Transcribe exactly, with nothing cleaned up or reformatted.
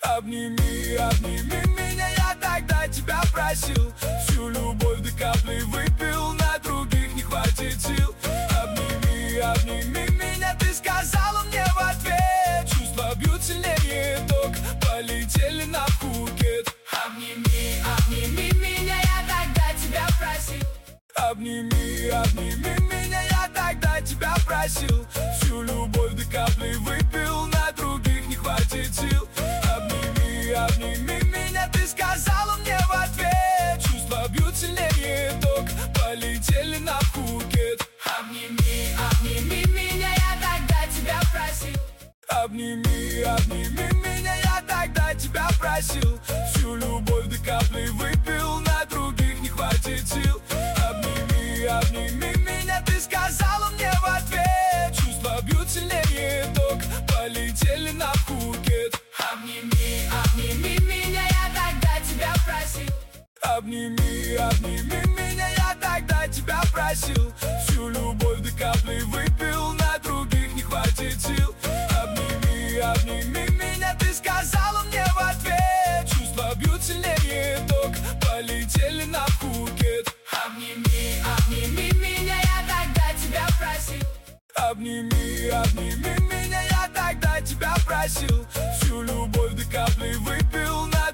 Обними, обними меня, я тогда тебя просил. Всю любовь до капли выпил, на других не хватит сил. Обними, обними меня, ты сказала мне в ответ. Чувства бьют сильнее ток, полетели на Пхукет. Обними, обними меня, я тогда тебя просил. Обними, обними меня, я тогда тебя просил. Всю любовь до капли выпил, на других не хватит сил. Обними, обними меня, ты сказала мне в ответ. Чувства бьют сильнее ток, полетели на Пхукет. Обними, обними меня, я тогда тебя просил. Обними, обними меня, я тогда тебя просил. Всю любовь до капли выпил, на других не хватит сил. Обними, обними меня, ты сказала мне в ответ. Чувства бьют сильнее ток, полетели на Пхукет. Обними, обними меня, я тогда тебя просил. Обними, обними меня, я тогда тебя просил. Всю любовь до капли выпил, на других не хватит сил. Обними, обними меня, ты сказала мне в ответ. Чувства бьют сильнее ток, полетели на Пхукет. Обними, обними меня, я тогда тебя просил. Обними, обними меня, я тогда тебя просил. Всю любовь до капли выпил, на